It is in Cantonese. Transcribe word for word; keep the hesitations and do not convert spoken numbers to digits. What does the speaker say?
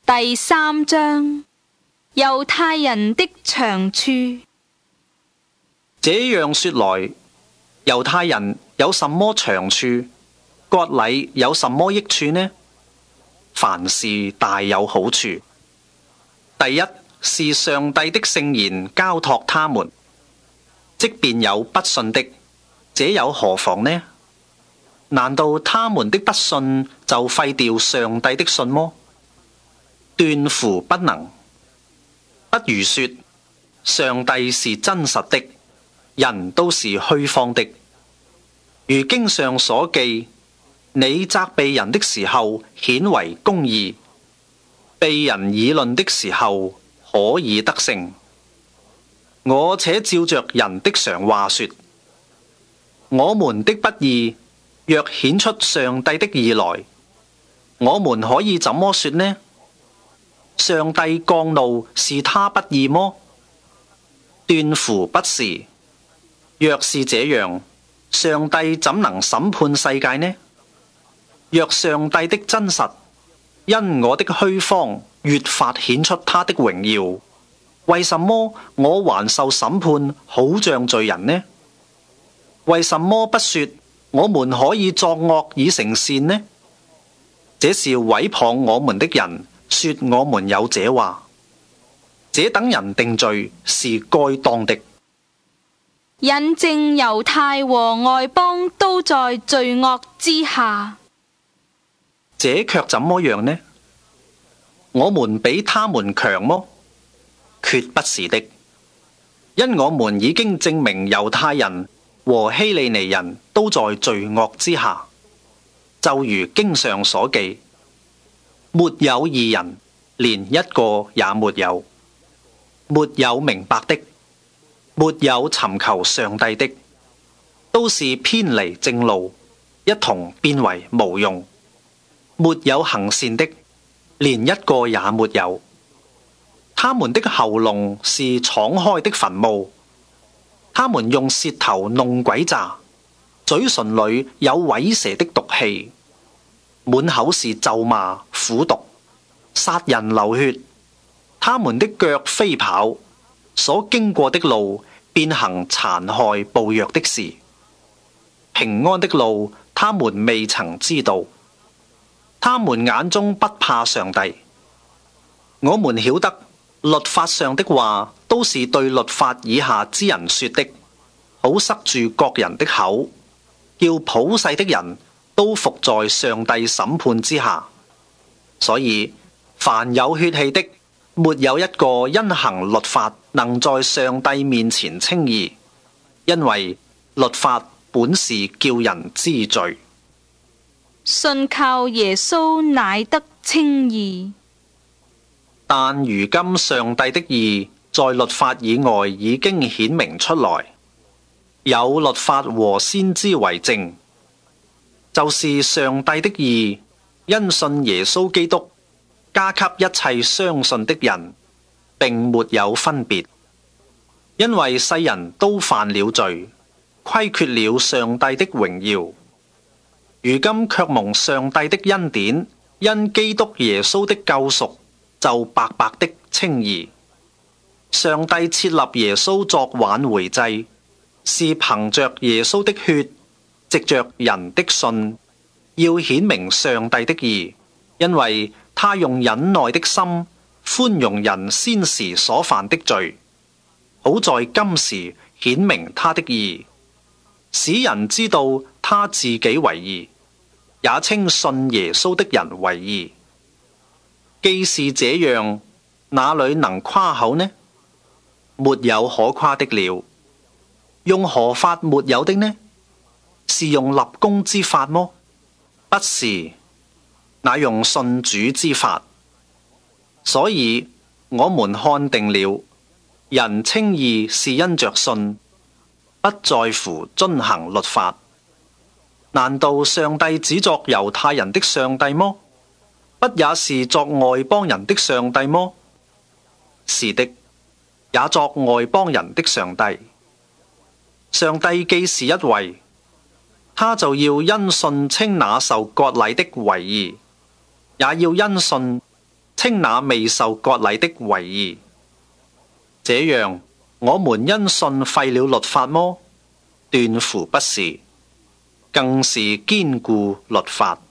第三章，猶太人的長處。 這樣說來，猶太人有什麼長處？割禮有什麼益處呢？凡事大有好處。第一是上帝的聖言交託他們，即便有不信的，這有何妨呢？難道他們的不信就廢掉上帝的信麼？斷乎不能。不如說，上帝是真實的，人都是虛謊的。如經上所記，你責備人的時候顯為公義，被人議論的時候可以得勝。我且照着人的常話說，我們的不義若顯出上帝的義來，我們可以怎麼說呢？上帝降怒是他不義麼？斷乎不是。若是這樣，上帝怎能審判世界呢？若上帝的真實因我的虛謊越發顯出他的榮耀，為什麼我還受審判，好像罪人呢？為什麼不說我們可以作惡以成善呢？這是毀謗我們的人說我們有這話，這等人定罪是該當的。 引證猶太和外邦都在罪惡之下， 這卻怎麼樣呢？我們比他們強麼？決不是的，因我們已經證明猶太人和希利尼人都在罪惡之下，就如經上所記，沒有義人，連一個也沒有；沒有明白的，沒有尋求上帝的，都是偏離正路，一同變為無用；沒有行善的，連一個也沒有。他們的喉嚨是敞開的墳墓，他們用舌頭弄詭詐，嘴唇裏有虺蛇的毒氣，滿口是咒罵、苦毒、殺人流血。他們的腳飛跑，所經過的路便行殘害暴虐的事。平安的路他們未曾知道，他們眼中不怕上帝。我們曉得律法上的話都是對律法以下之人說的，好塞住各人的口，叫普世的人都伏在上帝審判之下。所以凡有血氣的，沒有一個因行律法能在上帝面前稱義，因為律法本是叫人知罪。 信靠耶穌乃得稱義。 但如今上帝的義在律法以外已經顯明出來，有律法和先知為證，就是上帝的義因信耶穌基督加給一切相信的人，並沒有分別。因為世人都犯了罪，虧缺了上帝的榮耀，如今卻蒙上帝的恩典，因基督耶穌的救贖，就白白的稱義。上帝設立耶穌作挽回祭，是憑着耶穌的血，藉着人的信，要顯明上帝的義，因為他用忍耐的心寬容人先時所犯的罪，好在今時顯明他的義，使人知道他自己為義，也稱信耶穌的人為義。既是這樣，哪裏能誇口呢？沒有可誇的了。用何法沒有的呢？是用立功之法麼？不是，乃用信主之法。所以我們看定了，人稱義是因着信，不在乎遵行律法。難道上帝只作猶太人的上帝麼？不也是作外邦人的上帝麼？是的，也作外邦人的上帝。上帝既是一位，他就要因信稱那受割禮的為義，也要因信稱那未受割禮的為義。這樣，我們因信廢了律法麼？斷乎不是，更是堅固律法。